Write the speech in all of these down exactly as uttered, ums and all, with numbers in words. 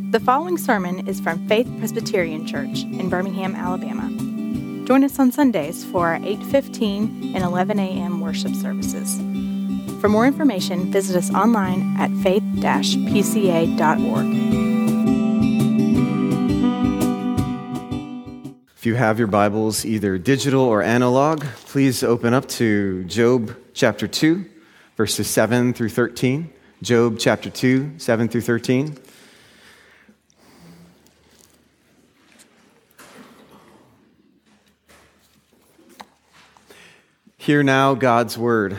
The following sermon is from Faith Presbyterian Church in Birmingham, Alabama. Join us on Sundays for our eight fifteen and eleven a.m. worship services. For more information, visit us online at faith dash p c a dot org. If you have your Bibles, either digital or analog, please open up to Job chapter two, verses seven through thirteen. Job chapter two, seven through thirteen. Hear now God's word.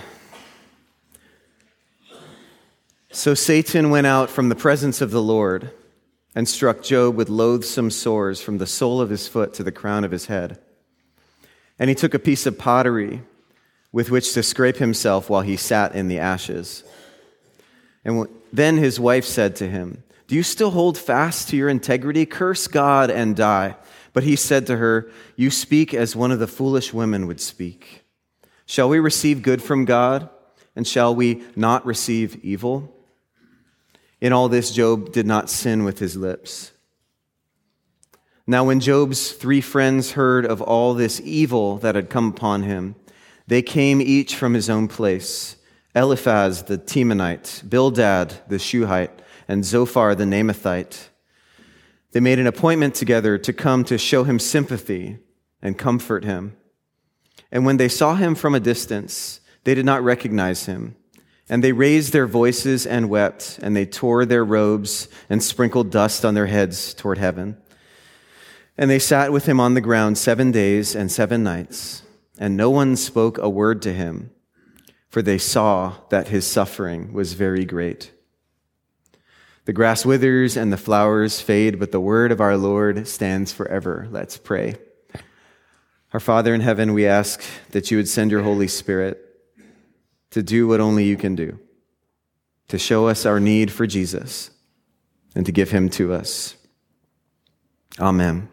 So Satan went out from the presence of the Lord and struck Job with loathsome sores from the sole of his foot to the crown of his head. And he took a piece of pottery with which to scrape himself while he sat in the ashes. And then his wife said to him, "Do you still hold fast to your integrity? Curse God and die." But he said to her, "You speak as one of the foolish women would speak. Shall we receive good from God, and shall we not receive evil?" In all this, Job did not sin with his lips. Now when Job's three friends heard of all this evil that had come upon him, they came each from his own place: Eliphaz the Temanite, Bildad the Shuhite, and Zophar the Naamathite. They made an appointment together to come to show him sympathy and comfort him. And when they saw him from a distance, they did not recognize him. And they raised their voices and wept, and they tore their robes and sprinkled dust on their heads toward heaven. And they sat with him on the ground seven days and seven nights, and no one spoke a word to him, for they saw that his suffering was very great. The grass withers and the flowers fade, but the word of our Lord stands forever. Let's pray. Our Father in heaven, we ask that you would send your Holy Spirit to do what only you can do, to show us our need for Jesus and to give him to us. Amen.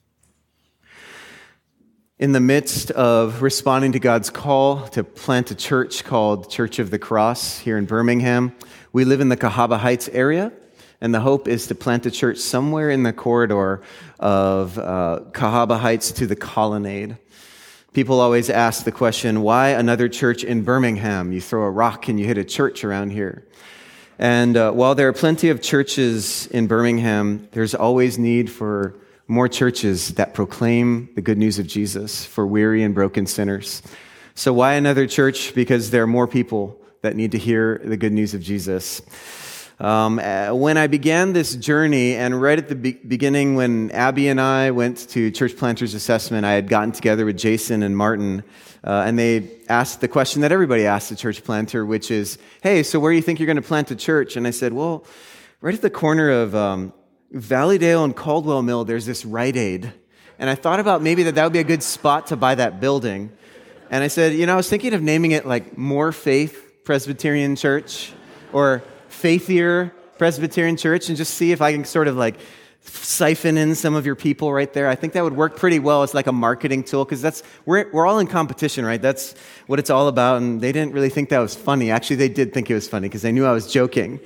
In the midst of responding to God's call to plant a church called Church of the Cross here in Birmingham, we live in the Cahaba Heights area, and the hope is to plant a church somewhere in the corridor of uh, Cahaba Heights to the Colonnade. People always ask the question, why another church in Birmingham? You throw a rock and you hit a church around here. And uh, while there are plenty of churches in Birmingham, there's always need for more churches that proclaim the good news of Jesus for weary and broken sinners. So why another church? Because there are more people that need to hear the good news of Jesus. Um, when I began this journey, and right at the be- beginning when Abby and I went to Church Planters Assessment, I had gotten together with Jason and Martin, uh, and they asked the question that everybody asks a church planter, which is, hey, so where do you think you're going to plant a church? And I said, well, right at the corner of um, Valleydale and Caldwell Mill, there's this Rite Aid. And I thought about maybe that that would be a good spot to buy that building. And I said, you know, I was thinking of naming it like More Faith Presbyterian Church, or Faithier Presbyterian Church, and just see if I can sort of like siphon in some of your people right there. I think that would work pretty well. It's like a marketing tool, because that's we're we're all in competition, right? That's what it's all about. And they didn't really think that was funny. Actually, they did think it was funny because they knew I was joking.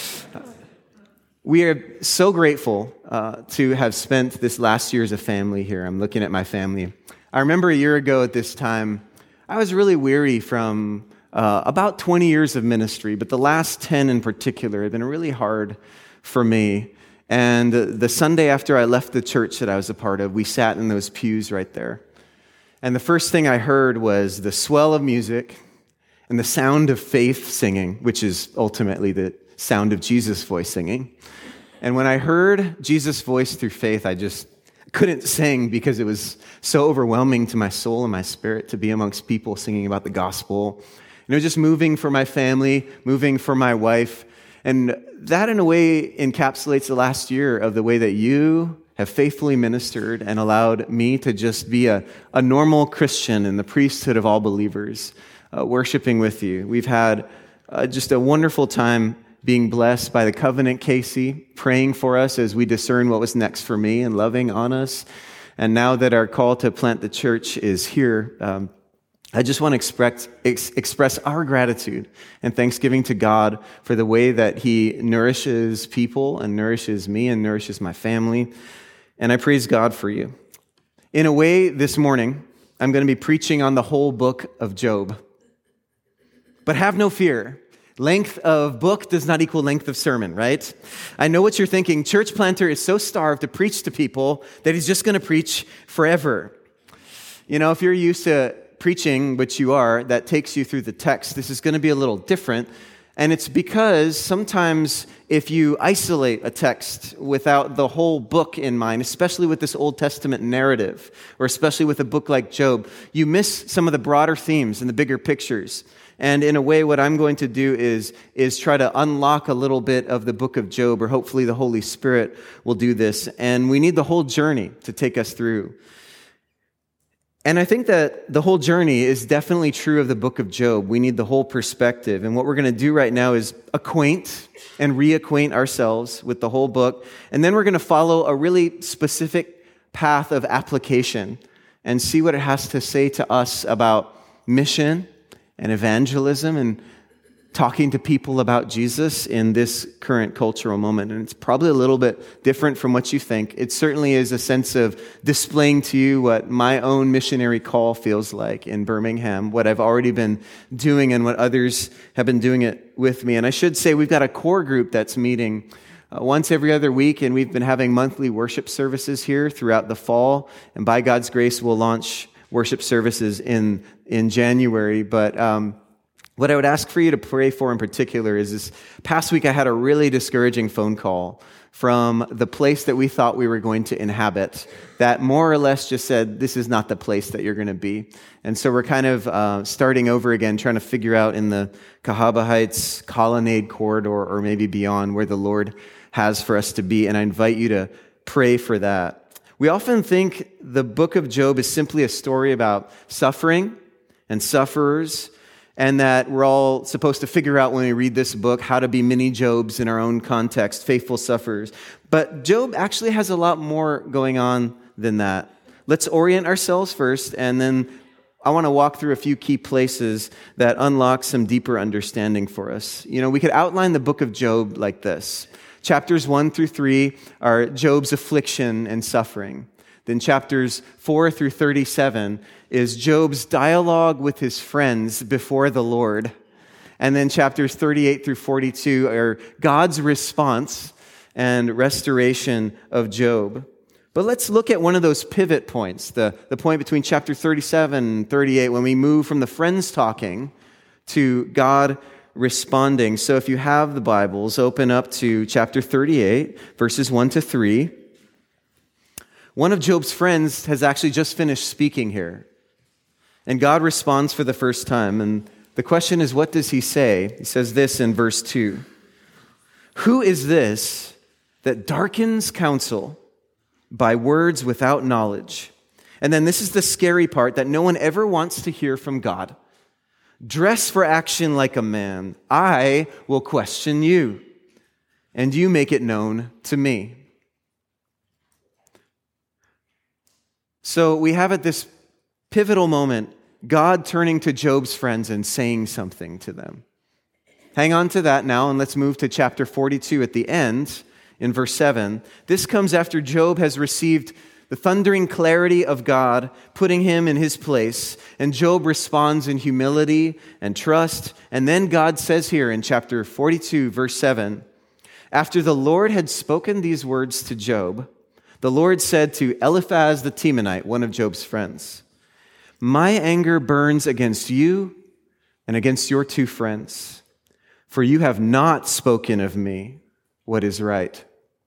We are so grateful uh, to have spent this last year as a family here. I'm looking at my family. I remember a year ago at this time, I was really weary from Uh, about twenty years of ministry, but the last ten in particular have been really hard for me. And uh, the Sunday after I left the church that I was a part of, we sat in those pews right there. And the first thing I heard was the swell of music and the sound of faith singing, which is ultimately the sound of Jesus' voice singing. And when I heard Jesus' voice through faith, I just couldn't sing because it was so overwhelming to my soul and my spirit to be amongst people singing about the gospel. You know, just moving for my family, moving for my wife. And that, in a way, encapsulates the last year of the way that you have faithfully ministered and allowed me to just be a, a normal Christian in the priesthood of all believers, uh, worshiping with you. We've had uh, just a wonderful time being blessed by the Covenant Casey, praying for us as we discern what was next for me and loving on us. And now that our call to plant the church is here, um, I just want to express, ex- express our gratitude and thanksgiving to God for the way that He nourishes people and nourishes me and nourishes my family. And I praise God for you. In a way, this morning, I'm going to be preaching on the whole book of Job. But have no fear. Length of book does not equal length of sermon, right? I know what you're thinking. Church planter is so starved to preach to people that he's just going to preach forever. You know, if you're used to preaching, which you are, that takes you through the text, this is going to be a little different. And it's because sometimes if you isolate a text without the whole book in mind, especially with this Old Testament narrative, or especially with a book like Job, you miss some of the broader themes and the bigger pictures. And in a way, what I'm going to do is, is try to unlock a little bit of the book of Job, or hopefully the Holy Spirit will do this. And we need the whole journey to take us through. And I think that the whole journey is definitely true of the book of Job. We need the whole perspective. And what we're going to do right now is acquaint and reacquaint ourselves with the whole book. And then we're going to follow a really specific path of application and see what it has to say to us about mission and evangelism and talking to people about Jesus in this current cultural moment. And it's probably a little bit different from what you think. It certainly is a sense of displaying to you what my own missionary call feels like in Birmingham, what I've already been doing and what others have been doing it with me. And I should say we've got a core group that's meeting uh, once every other week, and we've been having monthly worship services here throughout the fall. And by God's grace, we'll launch worship services in, in January. But um, what I would ask for you to pray for in particular is this past week I had a really discouraging phone call from the place that we thought we were going to inhabit that more or less just said, this is not the place that you're going to be. And so we're kind of uh, starting over again, trying to figure out in the Cahaba Heights Colonnade corridor or maybe beyond where the Lord has for us to be. And I invite you to pray for that. We often think the book of Job is simply a story about suffering and sufferers, and that we're all supposed to figure out when we read this book how to be mini Jobs in our own context, faithful sufferers. But Job actually has a lot more going on than that. Let's orient ourselves first, and then I want to walk through a few key places that unlock some deeper understanding for us. You know, we could outline the book of Job like this. Chapters one through three are Job's affliction and suffering. Then chapters four through thirty-seven is Job's dialogue with his friends before the Lord. And then chapters thirty-eight through forty-two are God's response and restoration of Job. But let's look at one of those pivot points, the, the point between chapter thirty-seven and thirty-eight, when we move from the friends talking to God responding. So if you have the Bibles, open up to chapter thirty-eight, verses one to three. One of Job's friends has actually just finished speaking here. And God responds for the first time. And the question is, what does he say? He says this in verse two. Who is this that darkens counsel by words without knowledge? And then this is the scary part that no one ever wants to hear from God. Dress for action like a man. I will question you, and you make it known to me. So we have at this pivotal moment, God turning to Job's friends and saying something to them. Hang on to that now, and let's move to chapter forty-two at the end, in verse seven. This comes after Job has received the thundering clarity of God, putting him in his place. And Job responds in humility and trust. And then God says here in chapter forty-two, verse seven, after the Lord had spoken these words to Job, the Lord said to Eliphaz the Temanite, one of Job's friends, my anger burns against you and against your two friends, for you have not spoken of me what is right.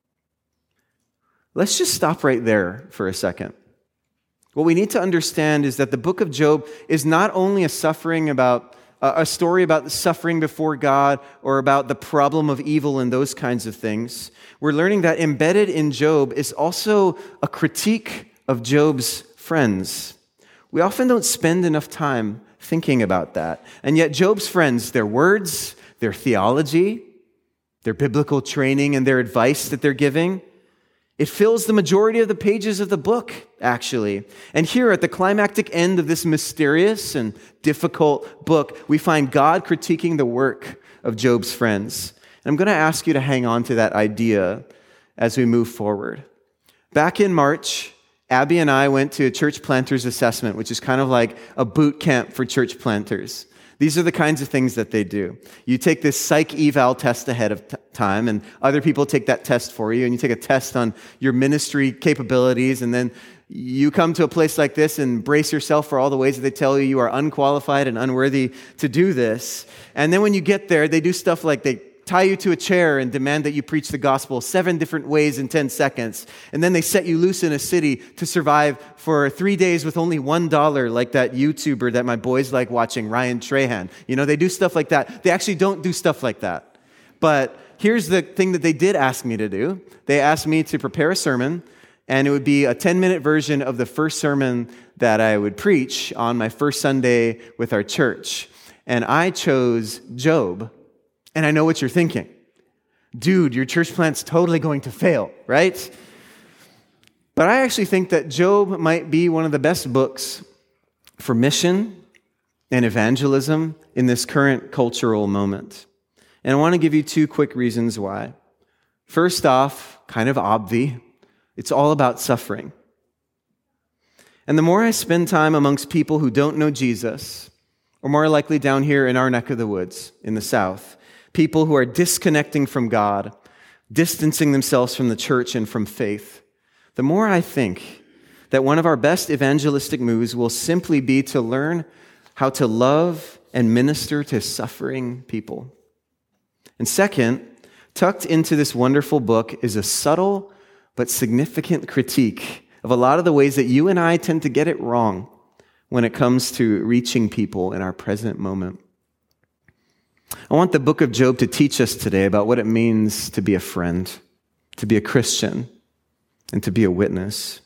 Let's just stop right there for a second. What we need to understand is that the book of Job is not only a suffering about a story about the suffering before God or about the problem of evil and those kinds of things. We're learning that embedded in Job is also a critique of Job's friends. We often don't spend enough time thinking about that. And yet Job's friends, their words, their theology, their biblical training, and their advice that they're giving It fills the majority of the pages of the book, actually. And here at the climactic end of this mysterious and difficult book, we find God critiquing the work of Job's friends. And I'm going to ask you to hang on to that idea as we move forward. Back in March, Abby and I went to a church planters assessment, which is kind of like a boot camp for church planters. These are the kinds of things that they do. You take this psych eval test ahead of t- time, and other people take that test for you, and you take a test on your ministry capabilities, and then you come to a place like this and brace yourself for all the ways that they tell you you are unqualified and unworthy to do this. And then when you get there, they do stuff like they tie you to a chair and demand that you preach the gospel seven different ways in ten seconds. And then they set you loose in a city to survive for three days with only one dollar, like that YouTuber that my boys like watching, Ryan Trahan. You know, they do stuff like that. They actually don't do stuff like that. But here's the thing that they did ask me to do. They asked me to prepare a sermon, and it would be a ten-minute version of the first sermon that I would preach on my first Sunday with our church. And I chose Job. And I know what you're thinking. Dude, your church plant's totally going to fail, right? But I actually think that Job might be one of the best books for mission and evangelism in this current cultural moment. And I want to give you two quick reasons why. First off, kind of obvious, it's all about suffering. And the more I spend time amongst people who don't know Jesus, or more likely down here in our neck of the woods in the South, people who are disconnecting from God, distancing themselves from the church and from faith, the more I think that one of our best evangelistic moves will simply be to learn how to love and minister to suffering people. And second, tucked into this wonderful book is a subtle but significant critique of a lot of the ways that you and I tend to get it wrong when it comes to reaching people in our present moment. I want the book of Job to teach us today about what it means to be a friend, to be a Christian, and to be a witness.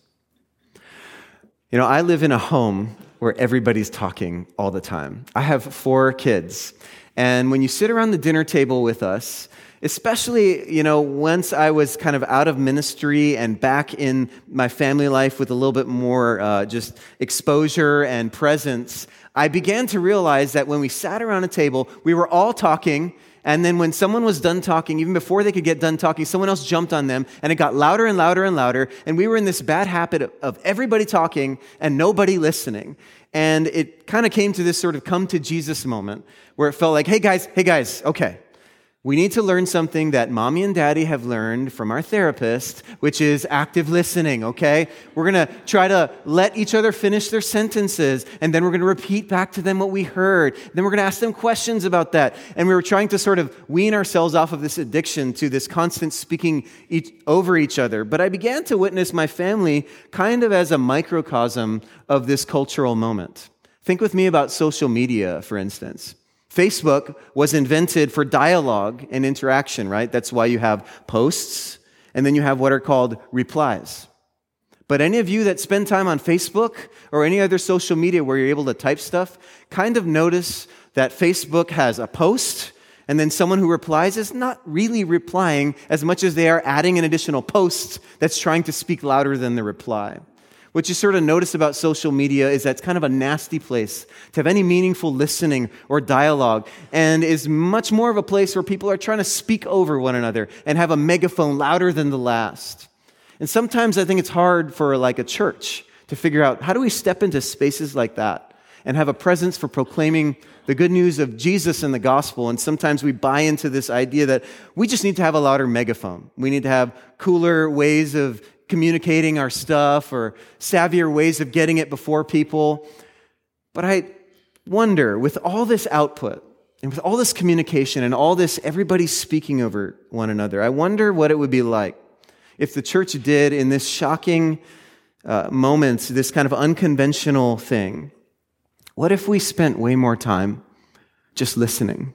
You know, I live in a home where everybody's talking all the time. I have four kids, and when you sit around the dinner table with us, especially, you know, once I was kind of out of ministry and back in my family life with a little bit more uh, just exposure and presence, I began to realize that when we sat around a table, we were all talking, and then when someone was done talking, even before they could get done talking, someone else jumped on them, and it got louder and louder and louder, and we were in this bad habit of, of everybody talking and nobody listening. And it kind of came to this sort of come to Jesus moment where it felt like, hey guys, hey guys, okay. We need to learn something that mommy and daddy have learned from our therapist, which is active listening, okay? We're going to try to let each other finish their sentences, and then we're going to repeat back to them what we heard. Then we're going to ask them questions about that. And we were trying to sort of wean ourselves off of this addiction to this constant speaking each, over each other. But I began to witness my family kind of as a microcosm of this cultural moment. Think with me about social media, for instance. Facebook was invented for dialogue and interaction, right? That's why you have posts, and then you have what are called replies. But any of you that spend time on Facebook or any other social media where you're able to type stuff, kind of notice that Facebook has a post, and then someone who replies is not really replying as much as they are adding an additional post that's trying to speak louder than the reply. What you sort of notice about social media is that it's kind of a nasty place to have any meaningful listening or dialogue, and is much more of a place where people are trying to speak over one another and have a megaphone louder than the last. And sometimes I think it's hard for like a church to figure out, how do we step into spaces like that and have a presence for proclaiming the good news of Jesus and the gospel? And sometimes we buy into this idea that we just need to have a louder megaphone. We need to have cooler ways of communicating our stuff or savvier ways of getting it before people. But I wonder, with all this output and with all this communication and all this everybody speaking over one another, I wonder what it would be like if the church did in this shocking uh, moment, this kind of unconventional thing. What if we spent way more time just listening?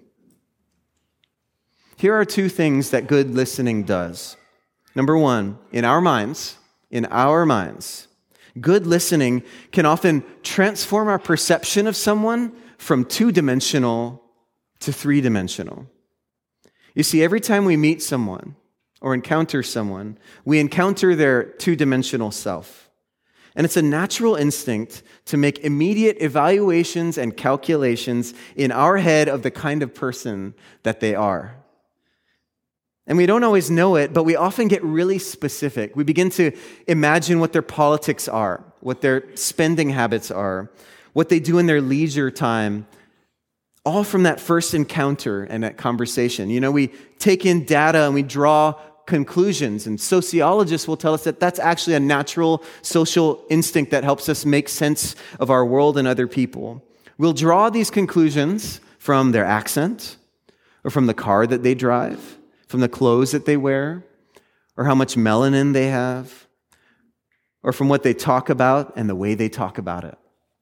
Here are two things that good listening does. Number one, in our minds, in our minds, good listening can often transform our perception of someone from two-dimensional to three-dimensional. You see, every time we meet someone, or encounter someone, we encounter their two-dimensional self. And it's a natural instinct to make immediate evaluations and calculations in our head of the kind of person that they are. And we don't always know it, but we often get really specific. We begin to imagine what their politics are, what their spending habits are, what they do in their leisure time, all from that first encounter and that conversation. You know, we take in data and we draw conclusions, and sociologists will tell us that that's actually a natural social instinct that helps us make sense of our world and other people. We'll draw these conclusions from their accent, or from the car that they drive, from the clothes that they wear, or how much melanin they have, or from what they talk about and the way they talk about it.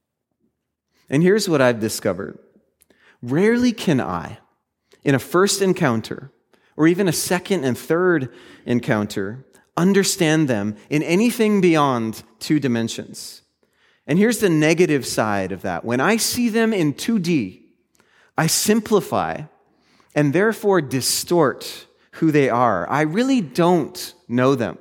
And here's what I've discovered. Rarely can I, in a first encounter, or even a second and third encounter, understand them in anything beyond two dimensions. And here's the negative side of that. When I see them in two D, I simplify and therefore distort who they are. I really don't know them.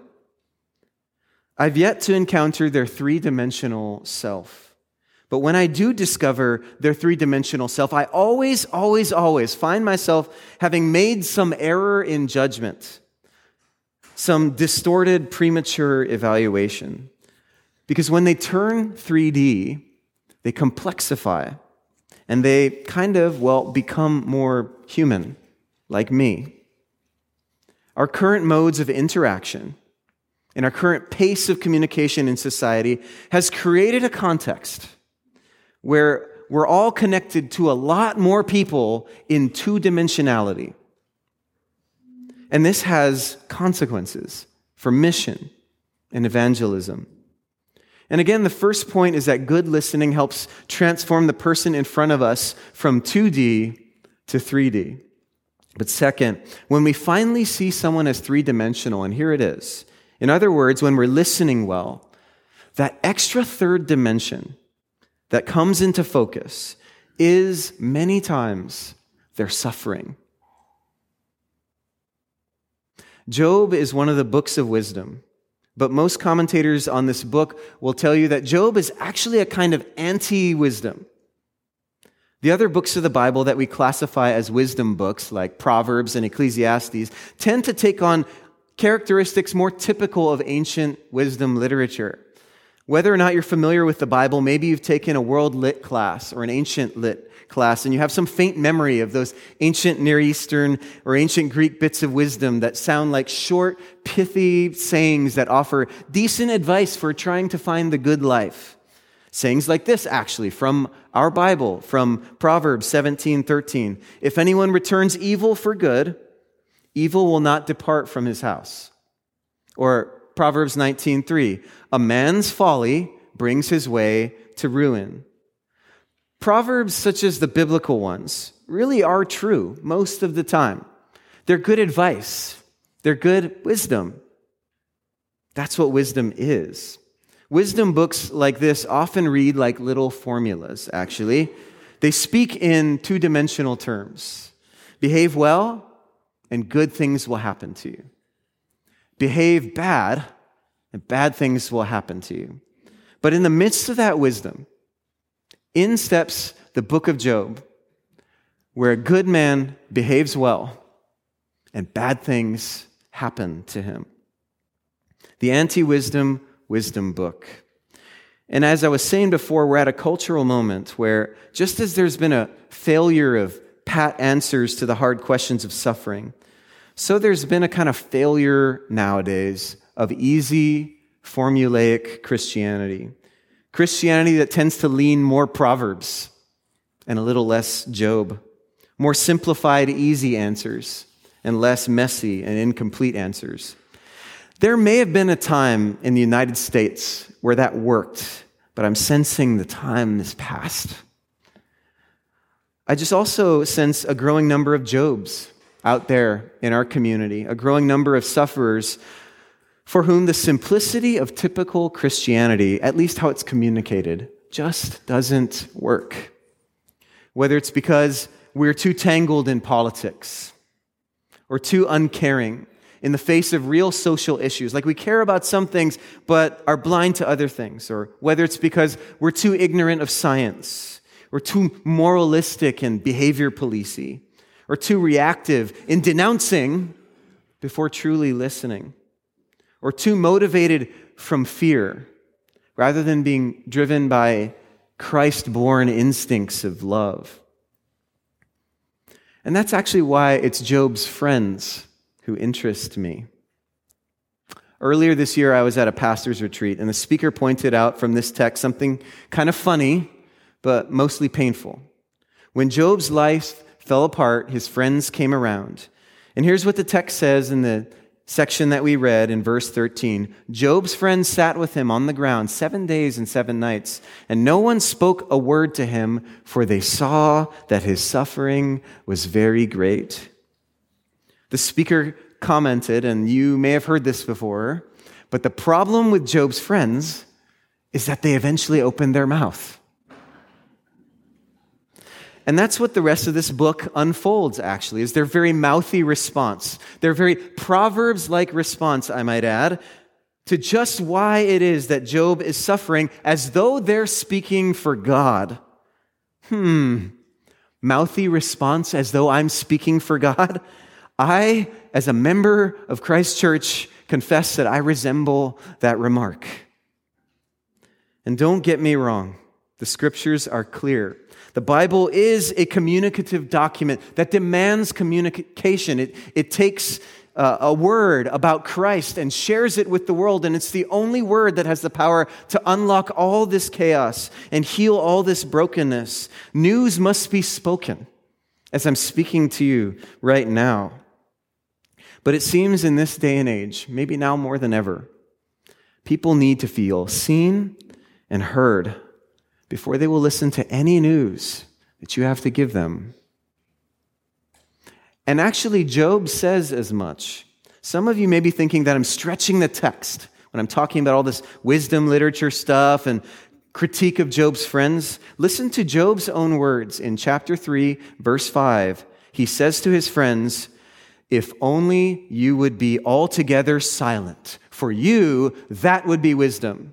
I've yet to encounter their three-dimensional self. But when I do discover their three-dimensional self, I always, always, always find myself having made some error in judgment, some distorted, premature evaluation. Because when they turn three D, they complexify, and they kind of, well, become more human, like me. Our current modes of interaction and our current pace of communication in society has created a context where we're all connected to a lot more people in two-dimensionality. And this has consequences for mission and evangelism. And again, the first point is that good listening helps transform the person in front of us from two D to three D. But second, when we finally see someone as three-dimensional, and here it is, in other words, when we're listening well, that extra third dimension that comes into focus is many times their suffering. Job is one of the books of wisdom, but most commentators on this book will tell you that Job is actually a kind of anti-wisdom. The other books of the Bible that we classify as wisdom books, like Proverbs and Ecclesiastes, tend to take on characteristics more typical of ancient wisdom literature. Whether or not you're familiar with the Bible, maybe you've taken a world lit class or an ancient lit class, and you have some faint memory of those ancient Near Eastern or ancient Greek bits of wisdom that sound like short, pithy sayings that offer decent advice for trying to find the good life. Sayings like this, actually, from our Bible, from Proverbs seventeen thirteen. If anyone returns evil for good, evil will not depart from his house. Or Proverbs nineteen three, a man's folly brings his way to ruin. Proverbs, such as the biblical ones, really are true most of the time. They're good advice. They're good wisdom. That's what wisdom is. Wisdom books like this often read like little formulas, actually. They speak in two-dimensional terms. Behave well, and good things will happen to you. Behave bad, and bad things will happen to you. But in the midst of that wisdom, in steps the book of Job, where a good man behaves well, and bad things happen to him. The anti-wisdom wisdom book. And as I was saying before, we're at a cultural moment where just as there's been a failure of pat answers to the hard questions of suffering, so there's been a kind of failure nowadays of easy, formulaic Christianity. Christianity that tends to lean more Proverbs and a little less Job. More simplified, easy answers and less messy and incomplete answers. There may have been a time in the United States where that worked, but I'm sensing the time is past. I just also sense a growing number of Jobs out there in our community, a growing number of sufferers for whom the simplicity of typical Christianity, at least how it's communicated, just doesn't work. Whether it's because we're too tangled in politics, or too uncaring in the face of real social issues. Like we care about some things, but are blind to other things. Or whether it's because we're too ignorant of science, or too moralistic and behavior policey, or too reactive in denouncing before truly listening, or too motivated from fear rather than being driven by Christ-born instincts of love. And that's actually why it's Job's friends who interest me. Earlier this year, I was at a pastor's retreat, and the speaker pointed out from this text something kind of funny, but mostly painful. When Job's life fell apart, his friends came around. And here's what the text says in the section that we read in verse thirteen. Job's friends sat with him on the ground seven days and seven nights, and no one spoke a word to him, for they saw that his suffering was very great. The speaker commented, and you may have heard this before, but the problem with Job's friends is that they eventually opened their mouth. And that's what the rest of this book unfolds, actually, is their very mouthy response, their very Proverbs-like response, I might add, to just why it is that Job is suffering as though they're speaking for God. Hmm, mouthy response as though I'm speaking for God? I, as a member of Christ Church, confess that I resemble that remark. And don't get me wrong, the scriptures are clear. The Bible is a communicative document that demands communication. It, it takes uh, a word about Christ and shares it with the world, and it's the only word that has the power to unlock all this chaos and heal all this brokenness. News must be spoken, as I'm speaking to you right now. But it seems in this day and age, maybe now more than ever, people need to feel seen and heard before they will listen to any news that you have to give them. And actually, Job says as much. Some of you may be thinking that I'm stretching the text when I'm talking about all this wisdom literature stuff and critique of Job's friends. Listen to Job's own words in chapter three, verse five. He says to his friends, "If only you would be altogether silent. For you, that would be wisdom."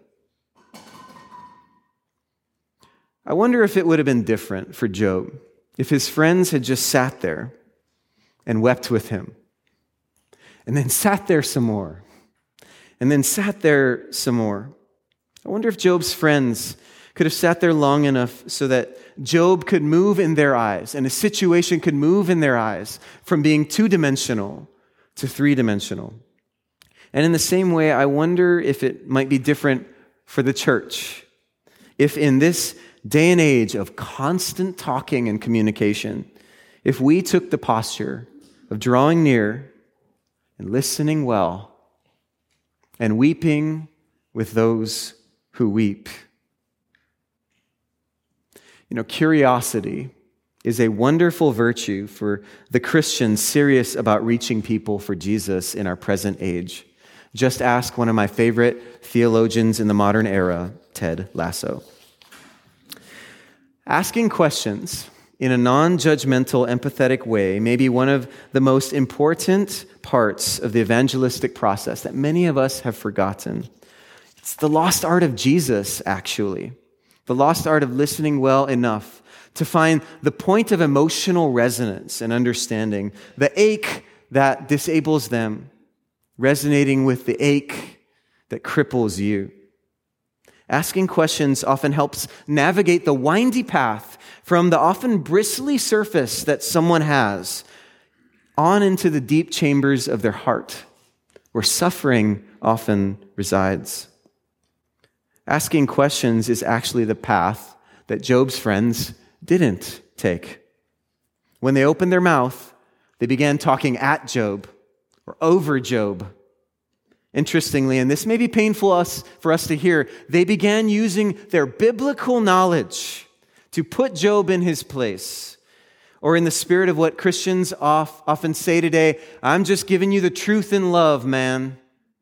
I wonder if it would have been different for Job if his friends had just sat there and wept with him, and then sat there some more, and then sat there some more. I wonder if Job's friends could have sat there long enough so that Job could move in their eyes, and a situation could move in their eyes from being two-dimensional to three-dimensional. And in the same way, I wonder if it might be different for the church. If in this day and age of constant talking and communication, if we took the posture of drawing near and listening well and weeping with those who weep. You know, curiosity is a wonderful virtue for the Christian serious about reaching people for Jesus in our present age. Just ask one of my favorite theologians in the modern era, Ted Lasso. Asking questions in a non-judgmental, empathetic way may be one of the most important parts of the evangelistic process that many of us have forgotten. It's the lost art of Jesus, actually. The lost art of listening well enough to find the point of emotional resonance and understanding, the ache that disables them, resonating with the ache that cripples you. Asking questions often helps navigate the windy path from the often bristly surface that someone has on into the deep chambers of their heart, where suffering often resides. Asking questions is actually the path that Job's friends didn't take. When they opened their mouth, they began talking at Job or over Job. Interestingly, and this may be painful us, for us to hear, they began using their biblical knowledge to put Job in his place. Or in the spirit of what Christians off, often say today, I'm just giving you the truth in love, man.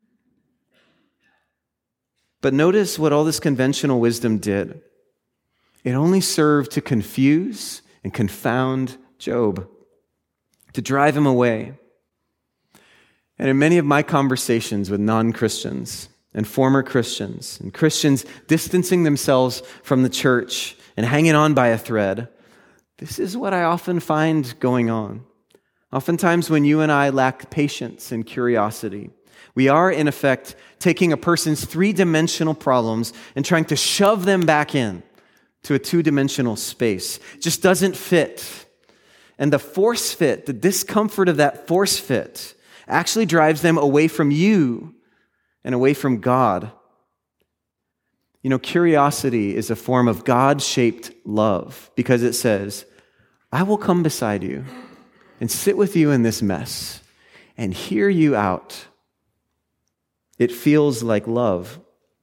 But notice what all this conventional wisdom did. It only served to confuse and confound Job, to drive him away. And in many of my conversations with non-Christians and former Christians and Christians distancing themselves from the church and hanging on by a thread, this is what I often find going on. Oftentimes when you and I lack patience and curiosity, we are, in effect, taking a person's three-dimensional problems and trying to shove them back in to a two-dimensional space. It just doesn't fit. And the force fit, the discomfort of that force fit, actually drives them away from you and away from God. You know, curiosity is a form of God-shaped love because it says, I will come beside you and sit with you in this mess and hear you out. It feels like love.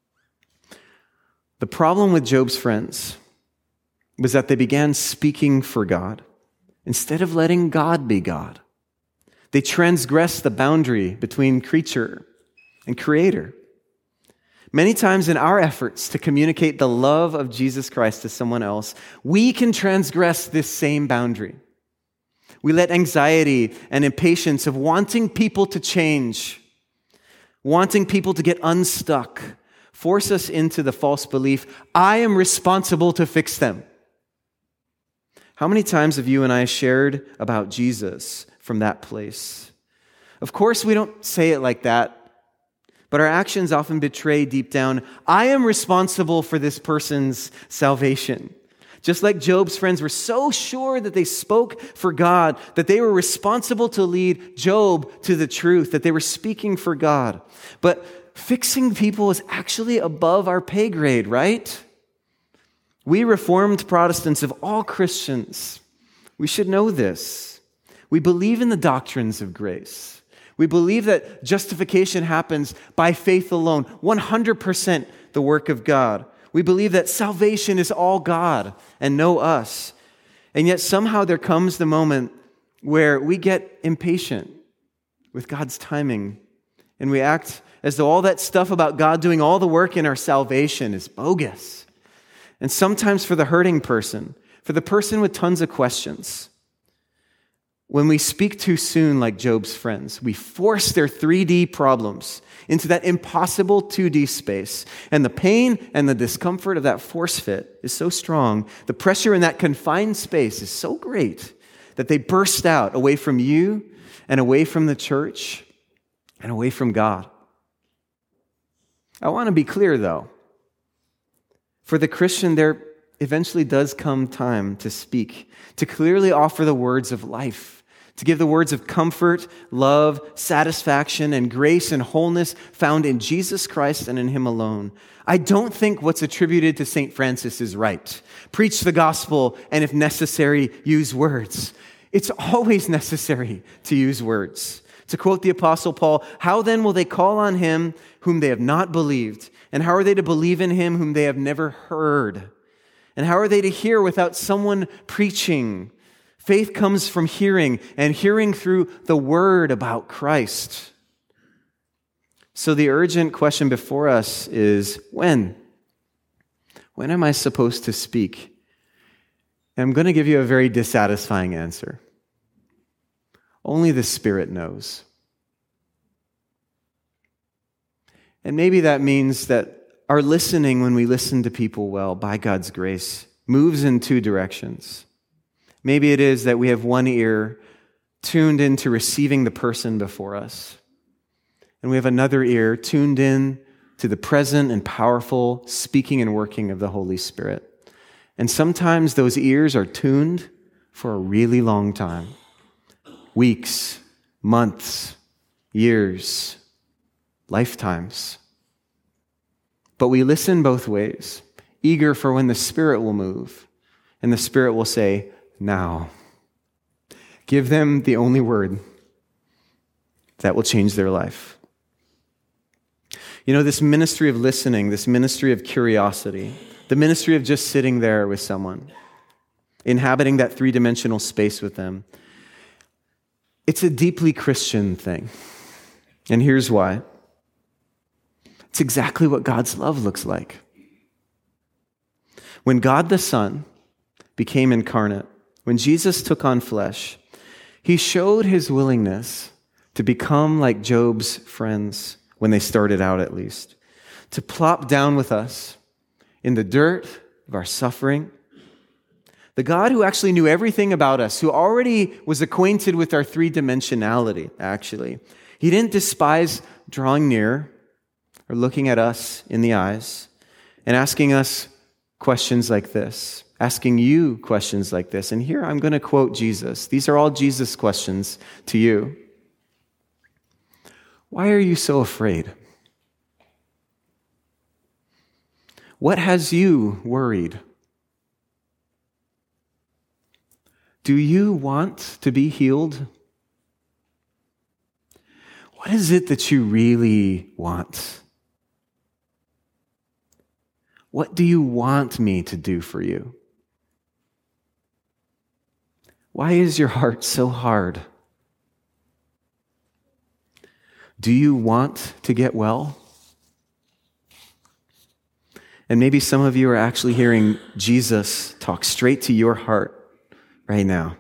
The problem with Job's friends was that they began speaking for God instead of letting God be God. They transgressed the boundary between creature and creator. Many times in our efforts to communicate the love of Jesus Christ to someone else, we can transgress this same boundary. We let anxiety and impatience of wanting people to change, wanting people to get unstuck, force us into the false belief, I am responsible to fix them. How many times have you and I shared about Jesus from that place? Of course, we don't say it like that, but our actions often betray deep down, I am responsible for this person's salvation. Just like Job's friends were so sure that they spoke for God, that they were responsible to lead Job to the truth, that they were speaking for God. But fixing people is actually above our pay grade, right? We Reformed Protestants of all Christians, we should know this. We believe in the doctrines of grace. We believe that justification happens by faith alone, one hundred percent the work of God. We believe that salvation is all God and no us. And yet somehow there comes the moment where we get impatient with God's timing and we act as though all that stuff about God doing all the work in our salvation is bogus. And sometimes for the hurting person, for the person with tons of questions, when we speak too soon like Job's friends, we force their three D problems into that impossible two D space. And the pain and the discomfort of that force fit is so strong, the pressure in that confined space is so great that they burst out away from you and away from the church and away from God. I want to be clear, though. For the Christian, there eventually does come time to speak, to clearly offer the words of life, to give the words of comfort, love, satisfaction, and grace and wholeness found in Jesus Christ and in Him alone. I don't think what's attributed to Saint Francis is right. Preach the gospel, and if necessary, use words. It's always necessary to use words. To quote the Apostle Paul, how then will they call on Him whom they have not believed? And how are they to believe in Him whom they have never heard? And how are they to hear without someone preaching? Faith comes from hearing, and hearing through the word about Christ. So the urgent question before us is, when? When am I supposed to speak? And I'm going to give you a very dissatisfying answer. Only the Spirit knows. And maybe that means that our listening, when we listen to people well, by God's grace, moves in two directions. Maybe it is that we have one ear tuned into receiving the person before us, and we have another ear tuned in to the present and powerful speaking and working of the Holy Spirit. And sometimes those ears are tuned for a really long time. Weeks, months, years, lifetimes. But we listen both ways, eager for when the Spirit will move, and the Spirit will say, now. Give them the only word that will change their life. You know, this ministry of listening, this ministry of curiosity, the ministry of just sitting there with someone, inhabiting that three-dimensional space with them, it's a deeply Christian thing. And here's why. It's exactly what God's love looks like. When God the Son became incarnate, when Jesus took on flesh, He showed His willingness to become like Job's friends when they started out at least, to plop down with us in the dirt of our suffering. The God who actually knew everything about us, who already was acquainted with our three-dimensionality, actually. He didn't despise drawing near or looking at us in the eyes and asking us questions like this, asking you questions like this. And here I'm going to quote Jesus. These are all Jesus questions to you. Why are you so afraid? What has you worried? Do you want to be healed? What is it that you really want? What do you want me to do for you? Why is your heart so hard? Do you want to get well? And maybe some of you are actually hearing Jesus talk straight to your heart right now.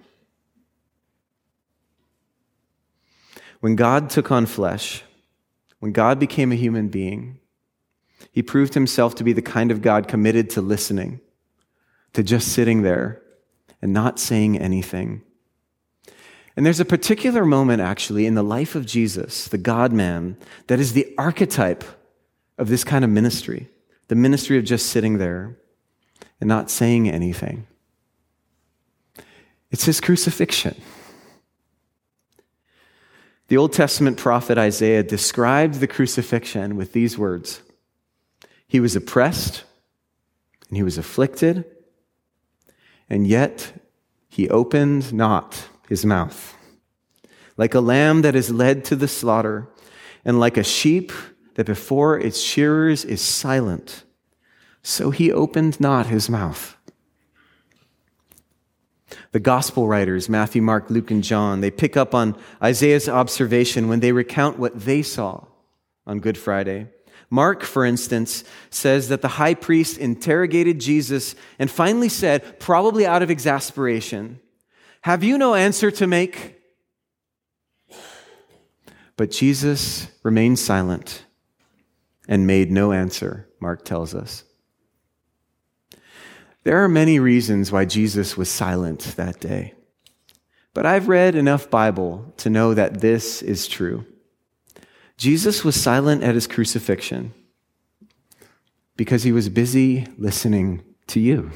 When God took on flesh, when God became a human being, he proved himself to be the kind of God committed to listening, to just sitting there and not saying anything. And there's a particular moment, actually, in the life of Jesus, the God-man, that is the archetype of this kind of ministry, the ministry of just sitting there and not saying anything. It's his crucifixion. The Old Testament prophet Isaiah described the crucifixion with these words: he was oppressed and he was afflicted, and yet he opened not his mouth. Like a lamb that is led to the slaughter, and like a sheep that before its shearers is silent, so he opened not his mouth. The gospel writers, Matthew, Mark, Luke, and John, they pick up on Isaiah's observation when they recount what they saw on Good Friday. Mark, for instance, says that the high priest interrogated Jesus and finally said, probably out of exasperation, "Have you no answer to make?" But Jesus remained silent and made no answer, Mark tells us. There are many reasons why Jesus was silent that day, but I've read enough Bible to know that this is true. Jesus was silent at his crucifixion because he was busy listening to you.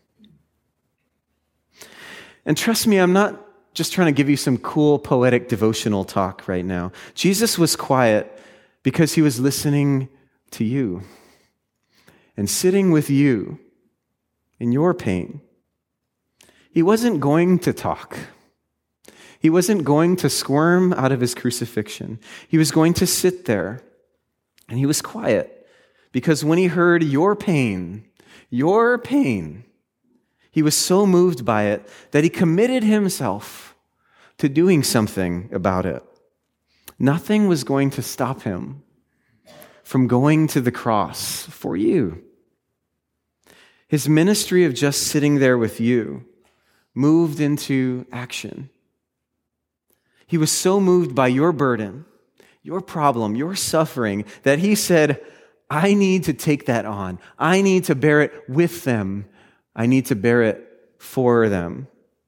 And trust me, I'm not just trying to give you some cool poetic devotional talk right now. Jesus was quiet because he was listening to you and sitting with you in your pain. He wasn't going to talk. He wasn't going to squirm out of his crucifixion. He was going to sit there, and he was quiet because when he heard your pain, your pain, he was so moved by it that he committed himself to doing something about it. Nothing was going to stop him from going to the cross for you. His ministry of just sitting there with you moved into action. He was so moved by your burden, your problem, your suffering, that he said, I need to take that on. I need to bear it with them. I need to bear it for them.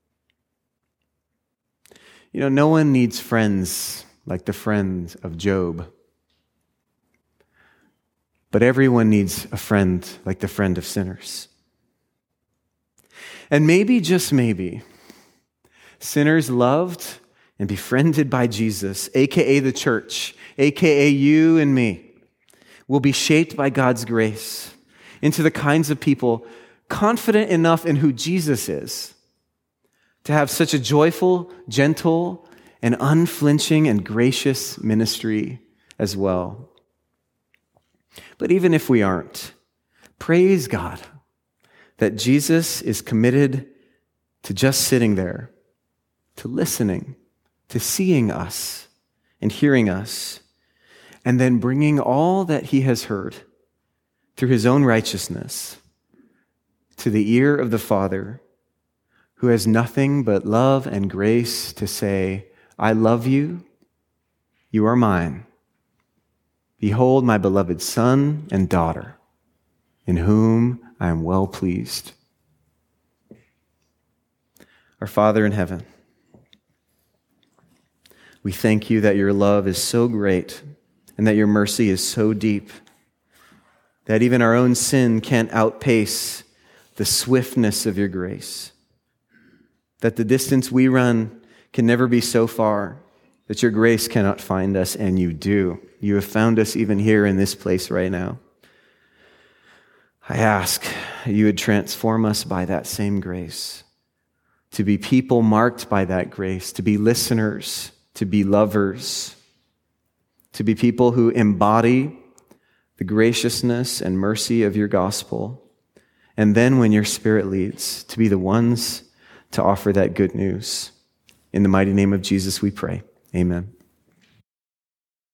You know, no one needs friends like the friend of Job. But everyone needs a friend like the friend of sinners. And maybe, just maybe, sinners loved and befriended by Jesus, aka the church, aka you and me, will be shaped by God's grace into the kinds of people confident enough in who Jesus is to have such a joyful, gentle, and unflinching and gracious ministry as well. But even if we aren't, praise God that Jesus is committed to just sitting there, to listening, to seeing us and hearing us, and then bringing all that he has heard through his own righteousness to the ear of the Father, who has nothing but love and grace to say, I love you, You are mine. Behold my beloved son and daughter, in whom I am well pleased. Our Father in heaven, we thank you that your love is so great and that your mercy is so deep that even our own sin can't outpace the swiftness of your grace. That the distance we run can never be so far that your grace cannot find us, and you do. You have found us even here in this place right now. I ask you would transform us by that same grace, to be people marked by that grace, to be listeners, to be lovers, to be people who embody the graciousness and mercy of your gospel, and then when your Spirit leads, to be the ones to offer that good news. In the mighty name of Jesus we pray. Amen.